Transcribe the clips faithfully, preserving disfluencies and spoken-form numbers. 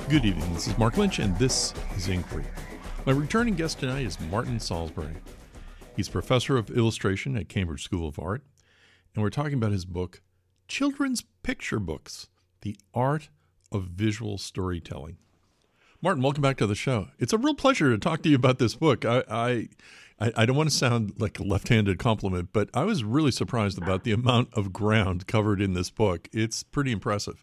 Good evening, this is Mark Lynch, and this is Inquiry. My returning guest tonight is Martin Salisbury. He's professor of illustration at Cambridge School of Art, and we're talking about his book, Children's Picture Books, The Art of Visual Storytelling. Martin, welcome back to the show. It's a real pleasure to talk to you about this book. I I, I don't want to sound like a left-handed compliment, but I was really surprised about the amount of ground covered in this book. It's pretty impressive.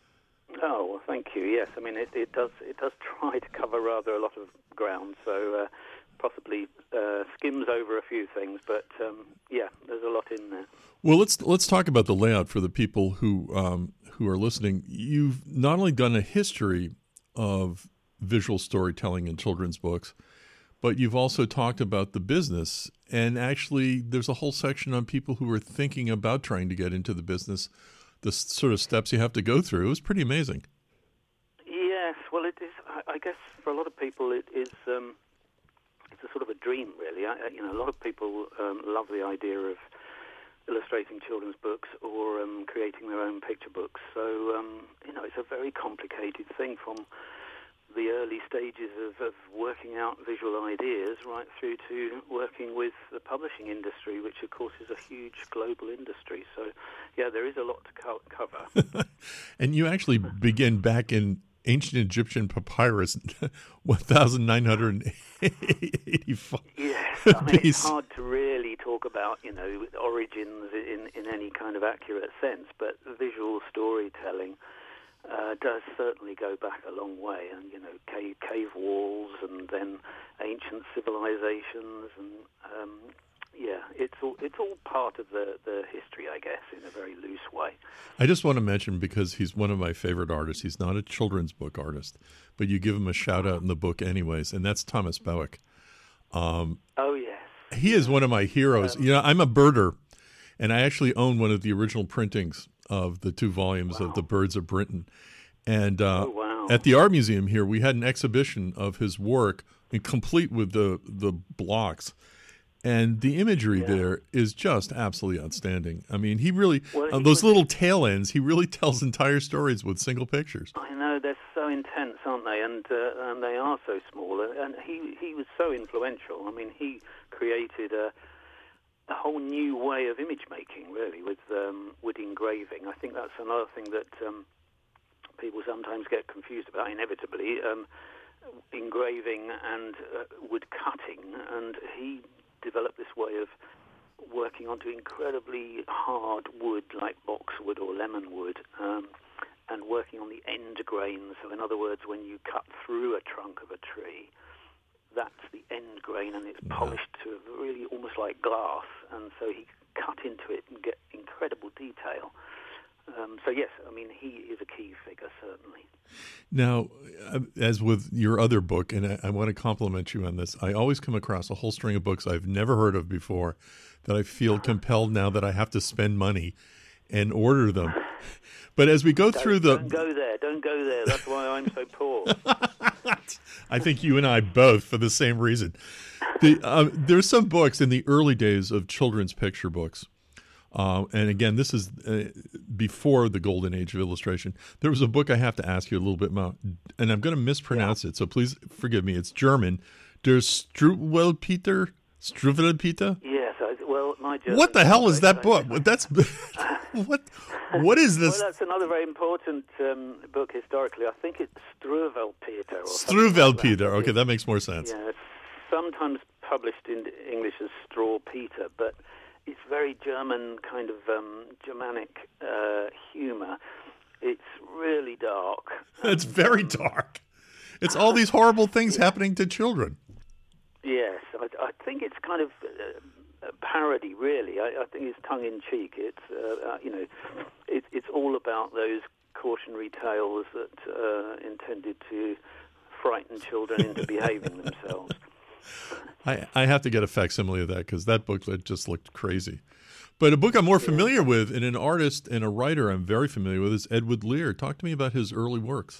Oh, well, thank you. Yes, I mean, it, it does it does try to cover rather a lot of ground, so uh, possibly uh, skims over a few things, but um, yeah, there's a lot in there. Well, let's let's talk about the layout for the people who um, who are listening. You've not only done a history of visual storytelling in children's books, but you've also talked about the business, and actually there's a whole section on people who are thinking about trying to get into the business, the sort of steps you have to go through. It was pretty amazing. Yes, well, it is. I, I guess for a lot of people, it is. Um, it's a sort of a dream, really. I, you know, a lot of people um, love the idea of illustrating children's books or um, creating their own picture books. So, um, you know, it's a very complicated thing from the early stages of, of working out visual ideas right through to working with the publishing industry, which, of course, is a huge global industry. So, yeah, there is a lot to co- cover. And you actually begin back in ancient Egyptian papyrus, nineteen eighty-five. Yes, I mean, it's hard to really talk about, you know, origins in, in any kind of accurate sense, but visual storytelling Uh, does certainly go back a long way, and you know, cave, cave walls, and then ancient civilizations, and um, yeah, it's all it's all part of the, the history, I guess, in a very loose way. I just want to mention, because he's one of my favorite artists. He's not a children's book artist, but you give him a shout out in the book anyways, and that's Thomas Bewick. Um, oh yes, he is one of my heroes. Um, you know, I'm a birder, and I actually own one of the original printings of the two volumes wow. of the Birds of Britain. And uh, oh, wow. at the Art Museum here, we had an exhibition of his work, complete with the, the blocks. And the imagery yeah. there is just absolutely outstanding. I mean, he really, well, uh, those was, little tail ends, he really tells entire stories with single pictures. I know, they're so intense, aren't they? And, uh, and they are so small. And he, he was so influential. I mean, he created a a whole new way of image making, really, with um, wood engraving. I think that's another thing that um, people sometimes get confused about, inevitably, um, engraving and uh, wood cutting. And he developed this way of working onto incredibly hard wood, like boxwood or lemon wood, um, and working on the end grain. So in other words, when you cut through a trunk of a tree, that's the end grain, and it's polished to really almost like glass, and so he cut into it and get incredible detail. Um, so yes, I mean, he is a key figure, certainly. Now, as with your other book, and I, I want to compliment you on this, I always come across a whole string of books I've never heard of before that I feel compelled now that I have to spend money and order them. But as we go don't, through the... Don't go there, don't go there. That's why I'm so poor. I think you and I both, for the same reason. The, uh, there's some books in the early days of children's picture books. Uh, and again, this is uh, before the golden age of illustration. There was a book I have to ask you a little bit about, and I'm going to mispronounce yeah. it, so please forgive me. It's German. Der Struwwelpeter? Struwwelpeter? Yes, I, well, my German... What the hell is that book? That's... What What is this? Well, that's another very important um, book historically. I think it's Struwwelpeter. Struwwelpeter. Like okay, that makes more sense. Yeah, it's sometimes published in English as Straw Peter, but it's very German, kind of um, Germanic uh, humor. It's really dark. It's very dark. It's all these horrible things yeah. happening to children. Yes, I, I think it's kind of... Uh, parody, really. I, I think it's tongue-in-cheek. It's uh, uh, you know, it, it's all about those cautionary tales that uh, intended to frighten children into behaving themselves. I, I have to get a facsimile of that, because that booklet just looked crazy. But a book I'm more familiar yeah. with, and an artist and a writer I'm very familiar with, is Edward Lear. Talk to me about his early works.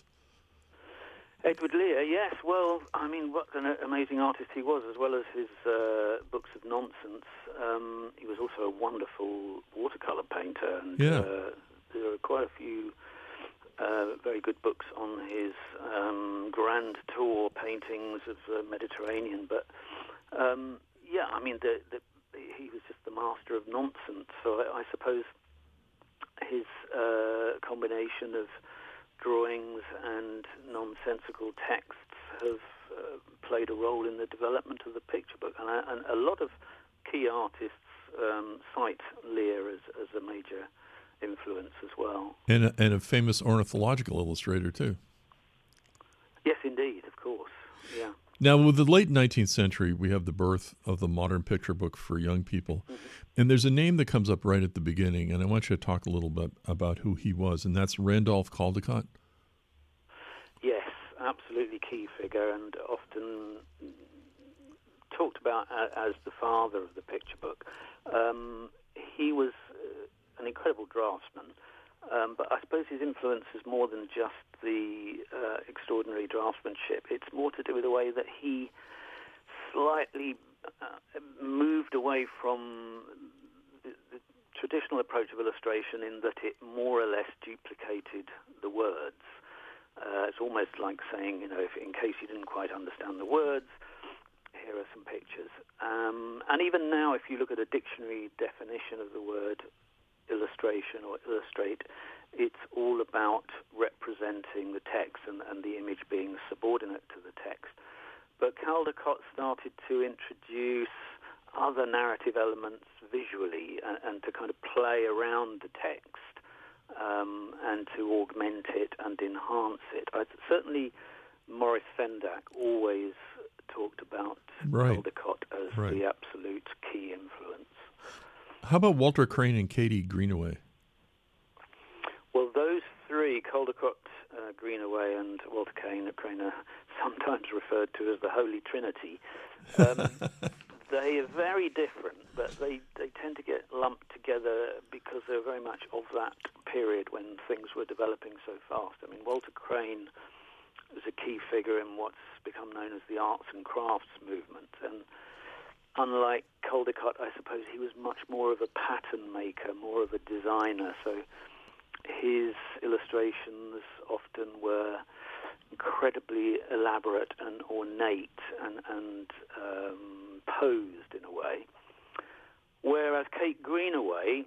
Edward Lear, yes. Well, I mean, what an amazing artist he was, as well as his uh, books of nonsense. Um, he was also a wonderful watercolor painter, and yeah. uh, there are quite a few uh, very good books on his um, grand tour paintings of the Mediterranean. But um, yeah, I mean, the, the, he was just the master of nonsense. So I, I suppose his uh, combination of drawings and nonsensical texts have uh, played a role in the development of the picture book. And, I, and a lot of key artists um, cite Lear as, as a major influence as well. And a, and a famous ornithological illustrator, too. Yes, indeed, of course, yeah. Now, with the late nineteenth century, we have the birth of the modern picture book for young people. Mm-hmm. And there's a name that comes up right at the beginning, and I want you to talk a little bit about who he was, and that's Randolph Caldecott. Yes, absolutely key figure, and often talked about as the father of the picture book. Um, he was an incredible draftsman, um, but I suppose his influence is more than just the uh, extraordinary draftsmanship. It's more to do with the way that he slightly uh, moved away from the, the traditional approach of illustration in that it more or less duplicated the words. Uh, it's almost like saying, you know, if, in case you didn't quite understand the words, here are some pictures. Um, and even now, if you look at a dictionary definition of the word illustration or illustrate, it's all about representing the text and, and the image being subordinate to the text. But Caldecott started to introduce other narrative elements visually and, and to kind of play around the text um, and to augment it and enhance it. I, certainly Maurice Sendak always talked about right. Caldecott as right. the absolute key influence. How about Walter Crane and Katie Greenaway? Well, those three, Caldecott, uh, Greenaway, and Walter Crane, Crane are sometimes referred to as the Holy Trinity. Um, they are very different, but they, they tend to get lumped together because they're very much of that period when things were developing so fast. I mean, Walter Crane is a key figure in what's become known as the arts and crafts movement, and unlike Caldecott, I suppose he was much more of a pattern maker, more of a designer. So his illustrations often were incredibly elaborate and ornate and, and um, posed in a way. Whereas Kate Greenaway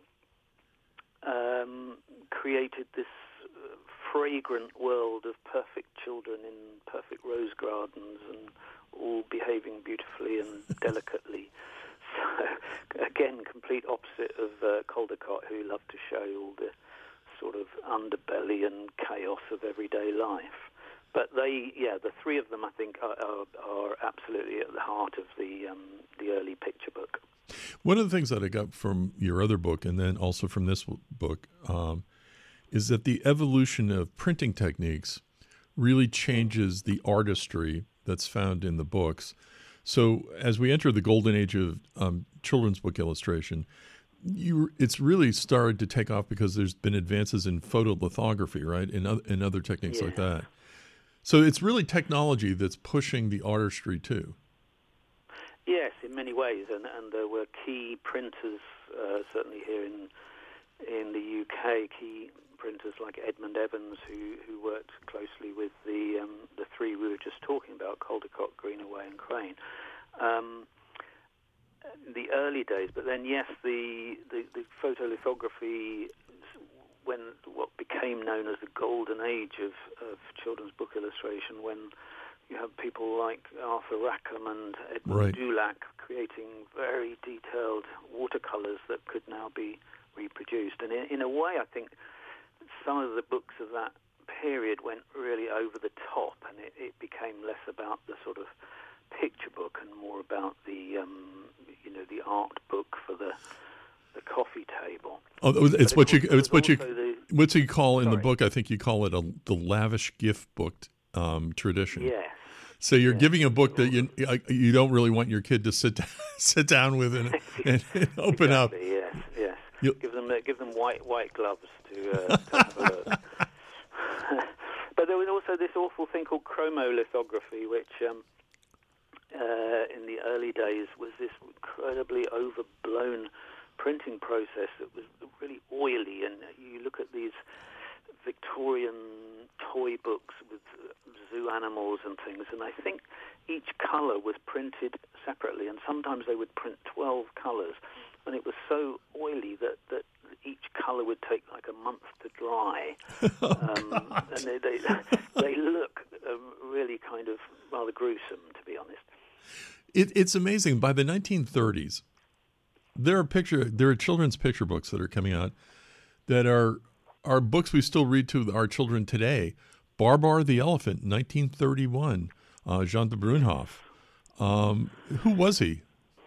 um, created this uh, fragrant world of perfect children in perfect rose gardens and all behaving beautifully and delicately. So, again, complete opposite of uh, Caldecott, who loved to show all the sort of underbelly and chaos of everyday life. But they, yeah, the three of them, I think, are, are, are absolutely at the heart of the um, the early picture book. One of the things that I got from your other book, and then also from this book, um, is that the evolution of printing techniques really changes the artistry that's found in the books. So as we enter the golden age of um, children's book illustration, you, it's really started to take off because there's been advances in photolithography, right, and other, and other techniques yeah. like that. So it's really technology that's pushing the artistry too. Yes, in many ways, and, and there were key printers, uh, certainly here in in the U K, key printers like Edmund Evans, who, who worked closely with the um, the three we were just talking about, Caldecott, Greenaway, and Crane. Um, the early days, but then yes, the, the, the photolithography, when what became known as the golden age of, of children's book illustration, when you have people like Arthur Rackham and Edmund right. Dulac creating very detailed watercolors that could now be reproduced. And in, in a way, I think some of the books of that period went really over the top, and it, it became less about the sort of picture book and more about the um, you know the art book for the the coffee table. Oh, it's what you it's what you the, what you call in sorry. the book. I think you call it a, the lavish gift book um, tradition. Yes. So you're yes. giving a book that you you don't really want your kid to sit down, sit down with and, and, and open exactly, up. Yes, yes. You'll, give them give them white white gloves to, uh, to have a look. But there was also this awful thing called chromolithography, which um, uh, in the early days was this incredibly overblown printing process that was really oily. And you look at these Victorian animals and things, and I think each colour was printed separately, and sometimes they would print twelve colours, and it was so oily that, that each colour would take like a month to dry. oh, um, and they, they, they look um, really kind of rather gruesome, to be honest. It, it's amazing. By the nineteen thirties, there are picture there are children's picture books that are coming out that are are books we still read to our children today. Barbar the Elephant, nineteen thirty-one, uh, Jean de Brunhoff. Um, who was he?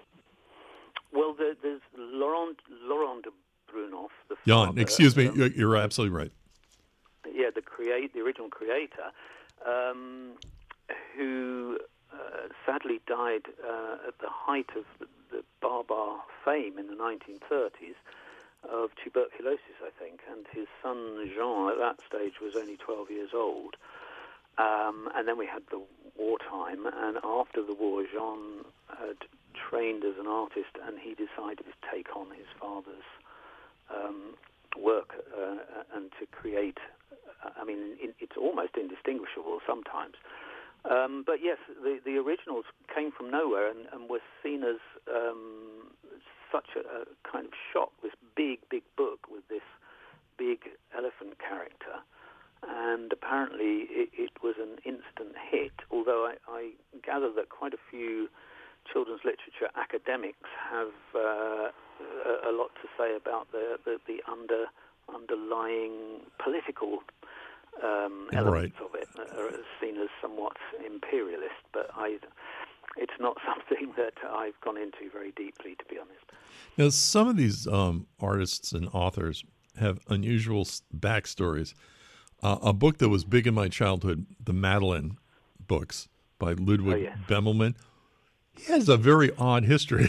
Well, there, there's Laurent Laurent de Brunhoff, the Jan, father, excuse me, um, you're, you're absolutely right. Yeah, the create the original creator, um, who uh, sadly died uh, at the height of the, the Barbar fame in the nineteen thirties of tuberculosis, I think, and his son Jean at that stage was only twelve years old. Um, and then we had the wartime, and after the war, Jean had trained as an artist, and he decided to take on his father's um, work uh, and to create. I mean, it, it's almost indistinguishable sometimes. Um, but yes, the, the originals came from nowhere and, and were seen as um, such a, a kind of shock, this big, big book with this big elephant character. And apparently it, it was an instant hit, although I, I gather that quite a few children's literature academics have uh, a, a lot to say about the, the, the under, underlying political um, elements Right. of it, are seen as somewhat imperialist, but I, it's not something that I've gone into very deeply, to be honest. Now, some of these um, artists and authors have unusual s- backstories. Uh, a book that was big in my childhood, the Madeline books by Ludwig Oh, yes. Bemelman. He has a very odd history.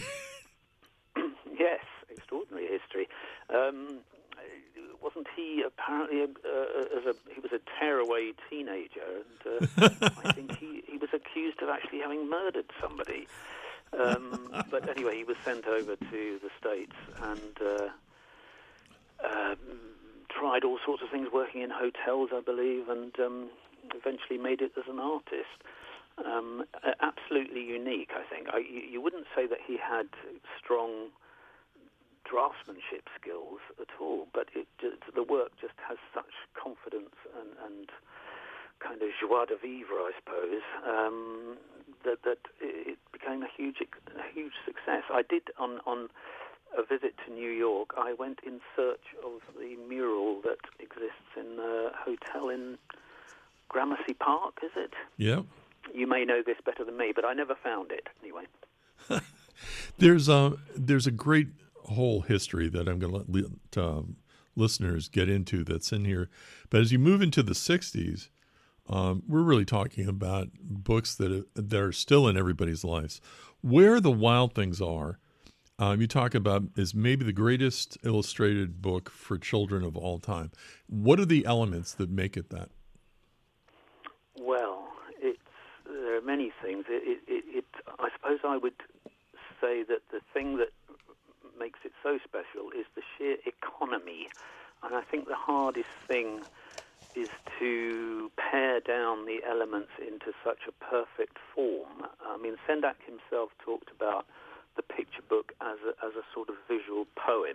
Yes, extraordinary history. Um, wasn't he apparently a, uh, as a he was a tearaway teenager, and uh, I think he, he was accused of actually having murdered somebody. Um, but anyway, he was sent over to the States and uh, uh, tried all sorts of things, working in hotels, I believe, and um, eventually made it as an artist. Um, absolutely unique, I think. I, you, you wouldn't say that he had strong draftsmanship skills at all, but it just, the work just has such confidence and, and kind of joie de vivre, I suppose, um, that that it became a huge a huge success. I did on on a visit to New York. I went in search of the mural that exists in a hotel in Gramercy Park. Is it? Yeah. You may know this better than me, but I never found it anyway. There's a there's a great whole history that I'm going to let um, listeners get into that's in here. But as you move into the sixties, um, we're really talking about books that are, that are still in everybody's lives. Where the Wild Things Are, um, you talk about is maybe the greatest illustrated book for children of all time. What are the elements that make it that? Well, it's there are many things. It, it, it, I suppose I would say that the thing that makes it so special is the sheer economy. And I think the hardest thing is to pare down the elements into such a perfect form. I mean, Sendak himself talked about the picture book as a, as a sort of visual poem.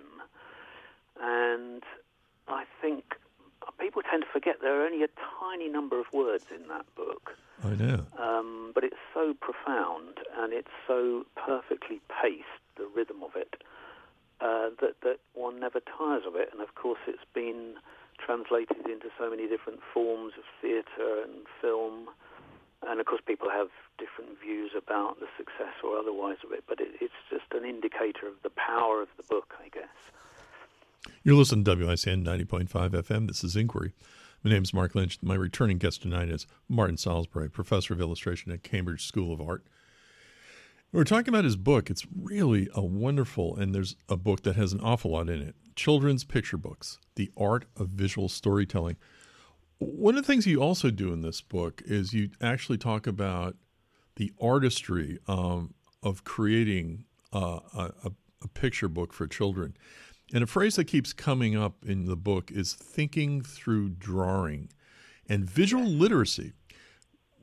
And I think people tend to forget there are only a tiny number of words in that book. I know. Um, but it's so profound and it's so perfectly paced, the rhythm of it, uh, that, that one never tires of it. And of course it's been translated into so many different forms of theatre and film. And of course people have different views about the success or otherwise of it, but it, it's just an indicator of the power of the book, I guess. You're listening to W I C N ninety point five F M. This is Inquiry. My name is Mark Lynch. My returning guest tonight is Martin Salisbury, professor of illustration at Cambridge School of Art. We're talking about his book. It's really a wonderful, and there's a book that has an awful lot in it. Children's picture books, The Art of Visual Storytelling. One of the things you also do in this book is you actually talk about the artistry um, of creating uh, a, a picture book for children. And a phrase that keeps coming up in the book is thinking through drawing and visual literacy.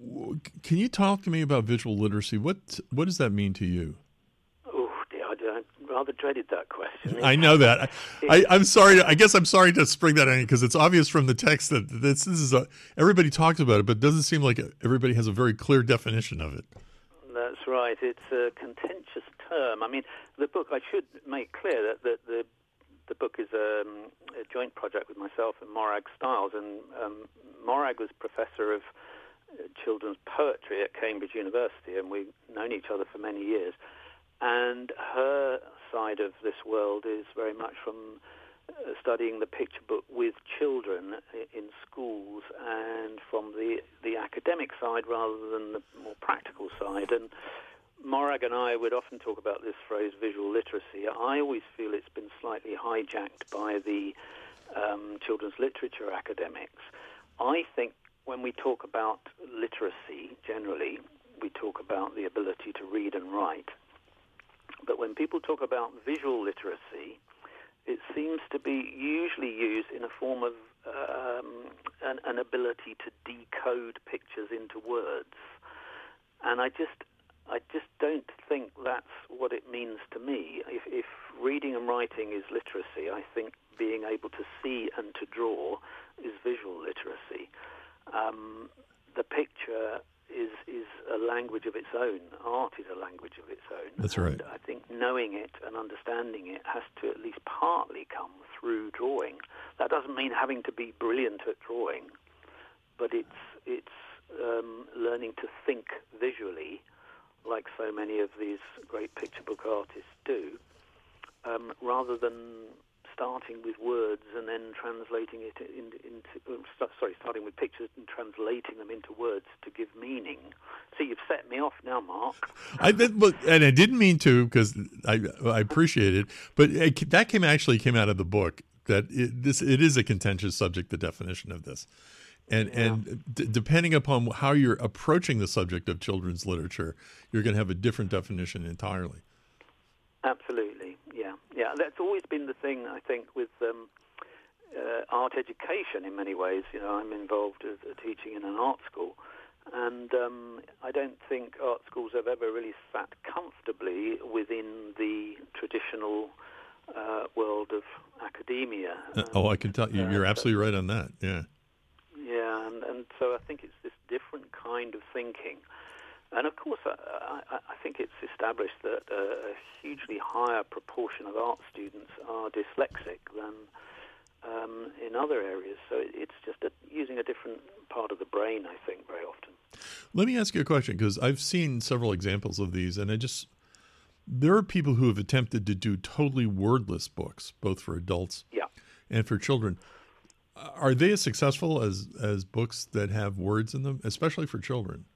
Can you talk to me about visual literacy? What what does that mean to you? Oh, dear, I, I rather dreaded that question. I know that. I, I, I'm sorry. I guess I'm sorry to spring that on you because it's obvious from the text that this, this is a, everybody talks about it, but it doesn't seem like everybody has a very clear definition of it. That's right. It's a contentious term. I mean, the book, I should make clear that, that the the book is a, a joint project with myself and Morag Stiles, and um, Morag was professor of children's poetry at Cambridge University, and we've known each other for many years. And her side of this world is very much from uh, studying the picture book with children in schools, and from the, the academic side rather than the more practical side. And Morag and I would often talk about this phrase, visual literacy. I always feel it's been slightly hijacked by the um, children's literature academics. I think when we talk about literacy, generally, we talk about the ability to read and write. But when people talk about visual literacy, it seems to be usually used in a form of um, an, an ability to decode pictures into words. And I just I just don't think that's what it means to me. If, if reading and writing is literacy, I think being able to see and to draw is visual literacy. Um, the picture is is a language of its own. Art is a language of its own. That's right. And I think knowing it and understanding it has to at least partly come through drawing. That doesn't mean having to be brilliant at drawing, but it's it's um, learning to think visually, like so many of these great picture book artists do, um, rather than starting with words and then translating it into, into uh, sorry, starting with pictures and translating them into words to give meaning. See, you've set me off now, Mark. I did, but, and I didn't mean to, because I I appreciate it, but it, that came actually came out of the book. That it, this it is a contentious subject, the definition of this, and yeah. and d- depending upon how you're approaching the subject of children's literature, you're going to have a different definition entirely. Absolutely, yeah, yeah. That's always been the thing, I think, with um, uh, art education. In many ways, you know, I'm involved as a teaching in an art school, and um, I don't think art schools have ever really sat comfortably within the traditional uh, world of academia. Uh, oh, I can tell you, you're uh, absolutely right on that. Yeah, yeah, and, and so I think it's this different kind of thinking. And of course, I, I, I think it's established that a, a hugely higher proportion of art students are dyslexic than um, in other areas. So it, it's just a, using a different part of the brain, I think, very often. Let me ask you a question, because I've seen several examples of these, and I just there are people who have attempted to do totally wordless books, both for adults yeah. and for children. Are they as successful as, as books that have words in them, especially for children?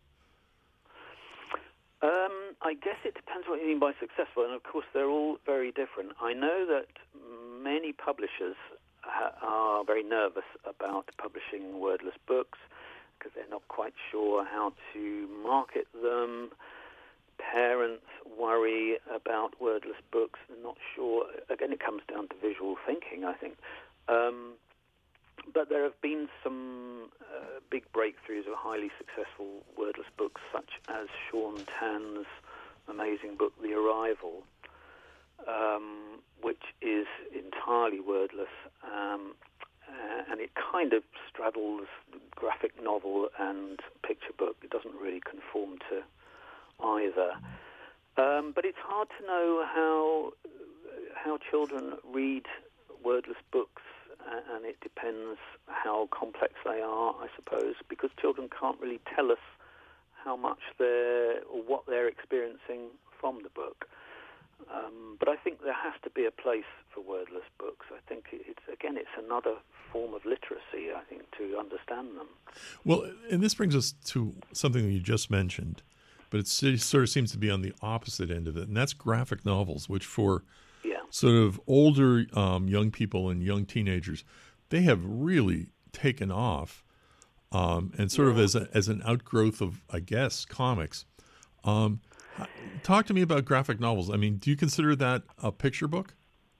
Um, I guess it depends what you mean by successful, and of course they're all very different. I know that many publishers ha- are very nervous about publishing wordless books because they're not quite sure how to market them. Parents worry about wordless books. They're not sure. Again, it comes down to visual thinking, I think. Um, But there have been some uh, big breakthroughs of highly successful wordless books, such as Sean Tan's amazing book, The Arrival, um, which is entirely wordless, um, uh, and it kind of straddles graphic novel and picture book. It doesn't really conform to either. Um, but it's hard to know how how children read wordless books. And it depends how complex they are, I suppose, because children can't really tell us how much they're or what they're experiencing from the book. Um, but I think there has to be a place for wordless books. I think it's again, it's another form of literacy, I think, to understand them. Well, and this brings us to something that you just mentioned, but it sort of seems to be on the opposite end of it, and that's graphic novels, which for Yeah. sort of older um, young people and young teenagers, they have really taken off, um, and sort yeah. of as a, as an outgrowth of, I guess, comics. Um, talk to me about graphic novels. I mean, do you consider that a picture book?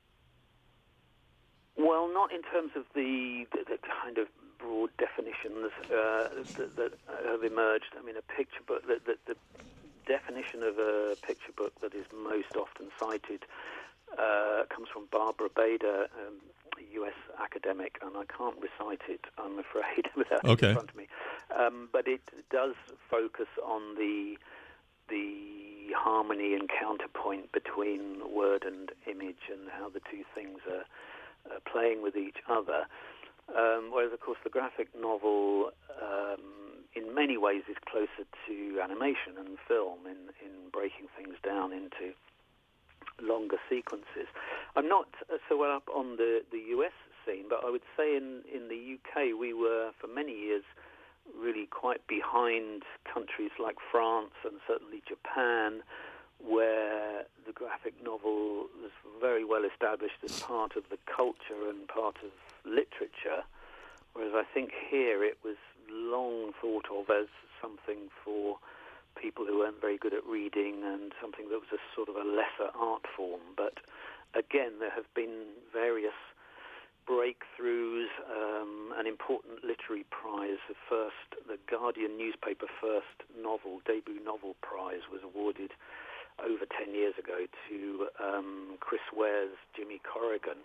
Well, not in terms of the the, the kind of broad definitions uh, that, that uh, have emerged. I mean, a picture book, the, the, the definition of a picture book that is most often cited uh, comes from Barbara Bader, um, a U S academic, and I can't recite it, I'm afraid, without okay. it in front of me. Um, but it does focus on the the harmony and counterpoint between word and image and how the two things are uh, playing with each other. Um, whereas, of course, the graphic novel, um, in many ways, is closer to animation and film in, in breaking things down into longer sequences. I'm not so well up on the, the U S scene, but I would say in, in the U K we were, for many years, really quite behind countries like France and certainly Japan, where the graphic novel was very well established as part of the culture and part of literature, whereas I think here it was long thought of as something for people who weren't very good at reading and something that was a sort of a lesser art form. But again, there have been various breakthroughs. Um, an important literary prize, the first, the Guardian newspaper first novel, debut novel prize, was awarded over ten years ago to um, Chris Ware's Jimmy Corrigan.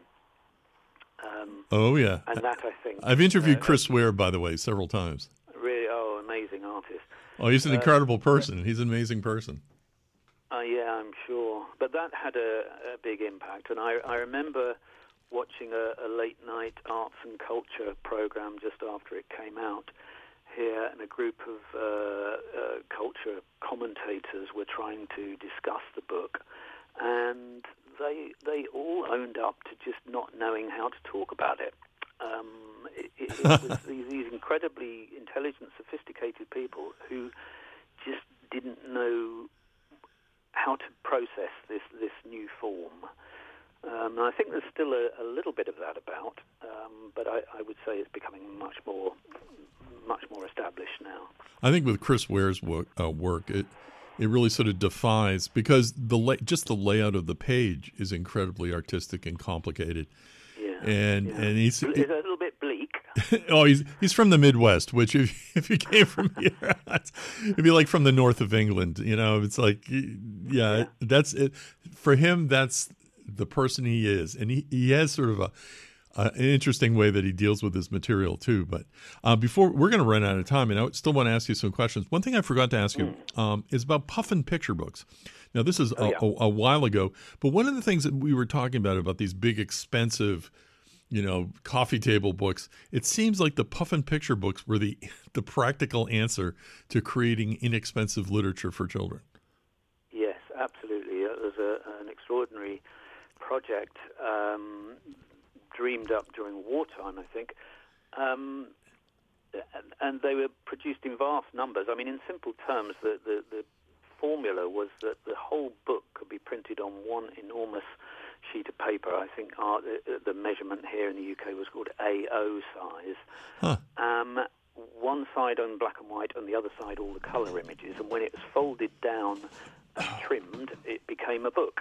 Um, oh, yeah. And that, I think... I've interviewed uh, Chris Ware, by the way, several times. Really, oh, amazing artist. Oh, he's an Uh, incredible person. He's an amazing person. Uh, yeah, I'm sure. But that had a, a big impact. And I, I remember watching a, a late-night arts and culture program just after it came out here, and a group of uh, uh, culture commentators were trying to discuss the book, and they they all owned up to just not knowing how to talk about it. Um, it, it, it was these, these incredibly intelligent, sophisticated people who just didn't know how to process this, this new form. Um, and I think there's still a, a little bit of that about, um, but I, I would say it's becoming much more, much more established now. I think with Chris Ware's work, uh, work it it really sort of defies, because the la- just the layout of the page is incredibly artistic and complicated. Yeah, and yeah. and he's it's a little bit bleak. oh, he's he's from the Midwest, which if if you came from here, it'd be like from the north of England. You know, it's like yeah, yeah. that's it for him. That's the person he is, and he, he has sort of a, a an interesting way that he deals with his material too. But uh, before we're going to run out of time, and I still want to ask you some questions. One thing I forgot to ask you mm. um, is about Puffin picture books. Now, this is oh, a, yeah. a, a while ago, but one of the things that we were talking about about these big, expensive, you know, coffee table books, it seems like the Puffin picture books were the the practical answer to creating inexpensive literature for children. Yes, absolutely. It was a, an extraordinary project, um, dreamed up during wartime, I think, um, and, and they were produced in vast numbers. I mean, in simple terms, the, the, the formula was that the whole book could be printed on one enormous sheet of paper. I think our, the, the measurement here in the U K was called A O size. Huh. Um, one side on black and white, and the other side all the colour images. And when it was folded down and trimmed, it became a book.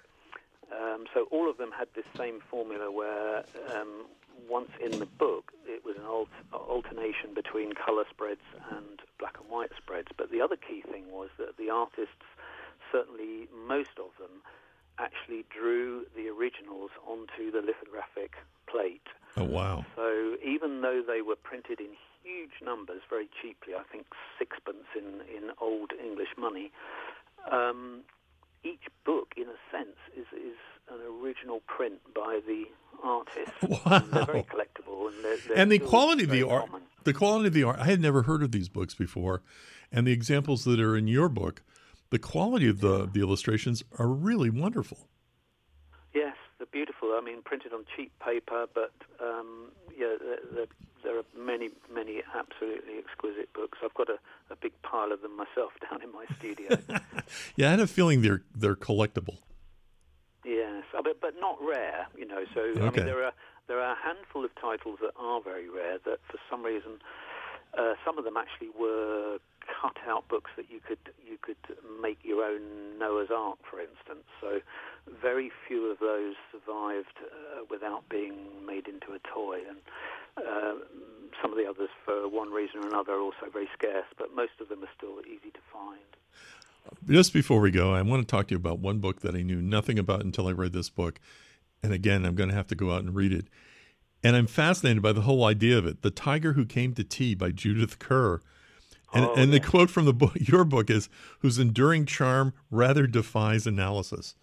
Um, so all of them had this same formula where um, once in the book, it was an alt- alternation between colour spreads and black and white spreads. But the other key thing was that the artists, certainly most of them, actually drew the originals onto the lithographic plate. Oh, wow. So even though they were printed in huge numbers, very cheaply, I think sixpence in, in old English money, um, each book, in a sense, is, is an original print by the artist. Wow. And they're very collectible. And, they're, they're and the quality of the art, common. the quality of the art, I had never heard of these books before. And the examples that are in your book, the quality of the, the illustrations are really wonderful. Yes, they're beautiful. I mean, printed on cheap paper, but um, yeah, they're, they're, there are many, many absolutely exquisite books. I've got a, a big pile of them myself down in my studio. Yeah, I had a feeling they're they're collectible. Yes, but but not rare, you know. So Okay. I mean, there are there are a handful of titles that are very rare. That for some reason, uh, some of them actually were cut out books that you could you could make your own Noah's Ark, for instance. So very few of those survived uh, without being made into a toy, and uh, some some of the others, for one reason or another, are also very scarce, but most of them are still easy to find. Just before we go, I want to talk to you about one book that I knew nothing about until I read this book. And again, I'm going to have to go out and read it. And I'm fascinated by the whole idea of it. The Tiger Who Came to Tea by Judith Kerr. And, oh, and yeah. the quote from the book, your book is, whose enduring charm rather defies analysis.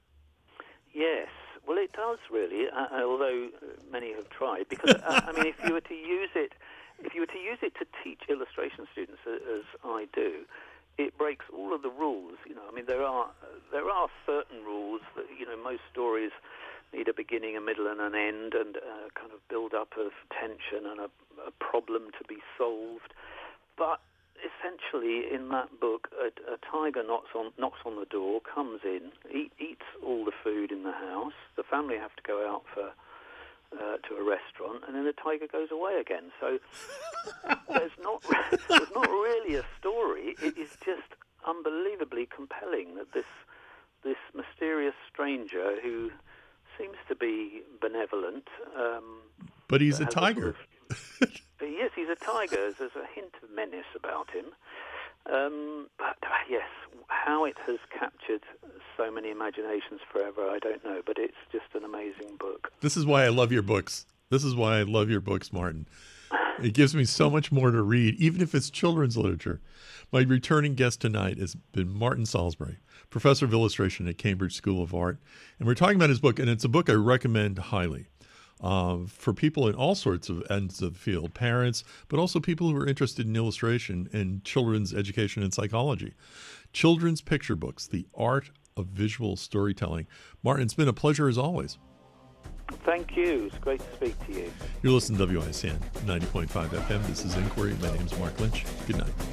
Yes. Well, it does really, uh, although many have tried. Because, uh, I mean, if you were to use it, if you were to use it to teach illustration students, as I do, it breaks all of the rules. You know, I mean, there are there are certain rules that, you know, most stories need a beginning, a middle, and an end, and uh, kind of build up of tension and a, a problem to be solved. But essentially, in that book, a, a tiger knocks on knocks on the door, comes in, eat, eats all the food in the house. The family have to go out for uh, to a restaurant, and then the tiger goes away again. So there's not there's not really a story. It is just unbelievably compelling that this this mysterious stranger who seems to be benevolent, um, but he's a has tiger. sort of, yes, he's a tiger. There's a hint of menace about him. Um, but uh, yes, how it has captured so many imaginations forever, I don't know. But it's just an amazing book. This is why I love your books. This is why I love your books, Martin. It gives me so much more to read, even if it's children's literature. My returning guest tonight has been Martin Salisbury, professor of illustration at Cambridge School of Art. And we're talking about his book, and it's a book I recommend highly uh, for people in all sorts of ends of the field, parents, but also people who are interested in illustration and children's education and psychology. Children's Picture Books, The Art of Visual Storytelling. Martin, it's been a pleasure as always. Thank you. It's great to speak to you. You're listening to W I S N ninety point five F M. This is Inquiry. My name is Mark Lynch. Good night.